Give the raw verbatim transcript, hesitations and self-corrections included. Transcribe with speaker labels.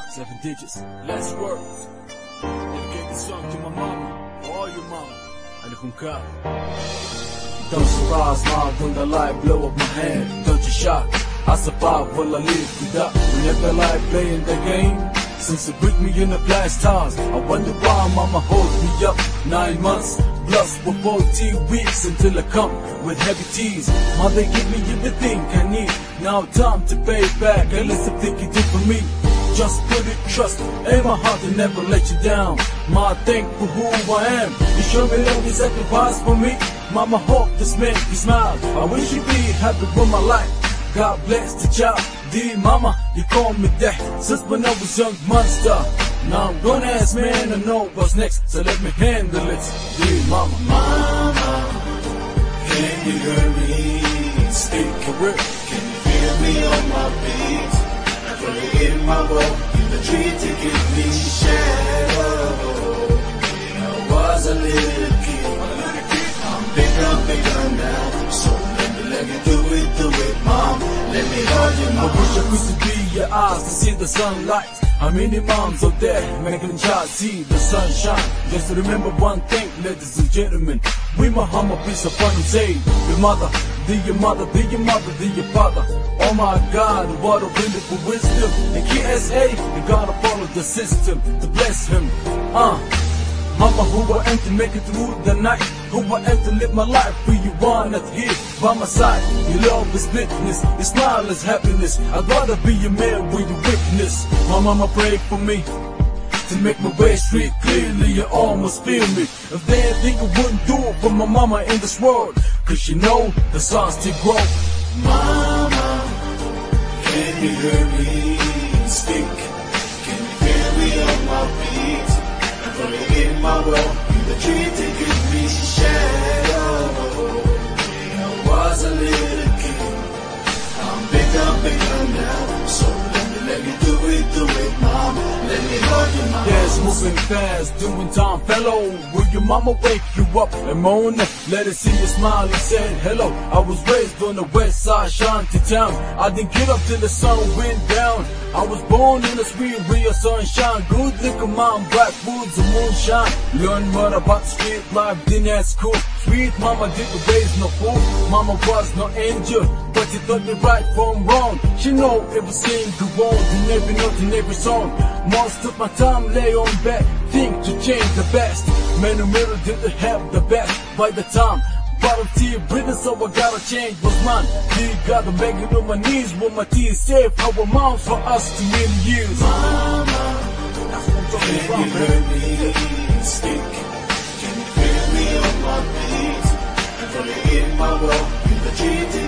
Speaker 1: Seven digits, let's work. Dedicate this song to my mama, for all your mama. Alikum ka. Don't surprise, ma, when the light blow up my hand. Don't you shock, I survive, will I live without. Whenever light playing the game, since it put me in the blast times, I wonder why mama hold me up. Nine months plus for fourteen weeks until I come with heavy tears. Mother give me everything I need. Now time to pay back, unless I think you did for me. Just put it trust in my heart and never let you down. Ma, thank for who I am. You show me love, you sacrifice for me. Mama, hope this make you smile. I wish you be happy with my life. God bless the child. Dear mama, you call me that since when I was young monster. Now I'm gonna ask man, I know what's next, so let me handle it. Dear mama,
Speaker 2: mama, can you hear me speak?
Speaker 1: Can
Speaker 2: you feel me on my feet? I feel it in my world, in the tree to give me shadow. I was a little kid, I'm bigger, bigger now. So let me, let me do it, do it, mom. Let me hold you, mom.
Speaker 1: I wish I could be your eyes to see the sunlight. How many moms out there making a child see the sunshine? Just remember one thing, ladies and gentlemen, we Muhammad, peace upon him, say, your mother, be your mother, be your mother, be your father. Oh my God, what a wonderful wisdom. And K S A, you gotta follow the system to bless him. Uh, Mama, who I am to make it through the night, who I am to live my life for you are not here by my side. Your love is witness, your smile is happiness. I'd rather be your man with your witness. My mama prayed for me to make my way straight clearly. You almost feel me. If they think I wouldn't do it for my mama in this world, cause you know the songs still grow.
Speaker 2: Mama, can you hear me speak? Can you feel me on my feet? I'm in my world, in the tree to give me shadow. I was a little kid, I'm bigger, bigger now. So let me, let me do it, do it, mom. Let me hold you, mom.
Speaker 1: Yes, moving fast, doing time, fellow. Will your mama wake you up and moan? Let her see you smile and say hello. I was raised on the west side, Shanty town. I didn't get up till the sun went down. I was born in the sweet real sunshine. Good liquor, mom, black foods and moonshine. Learn more about the street life than at school. Sweet mama didn't raise no fool. Mama was no angel, but she taught me right from wrong. She know everything go on in every note in every song. Most of my time lay on back, think to change the best. Man, the mirror didn't have the best by the time. Bottom tear breathing, so I gotta change what's mine. Dear God, I'm begging on my knees with my tears saved our moms for us too many years.
Speaker 2: Mama, that's what I'm talking about, man. Can you hear me speak? Can you feel me on my feet? I'm falling in my world, in the tree.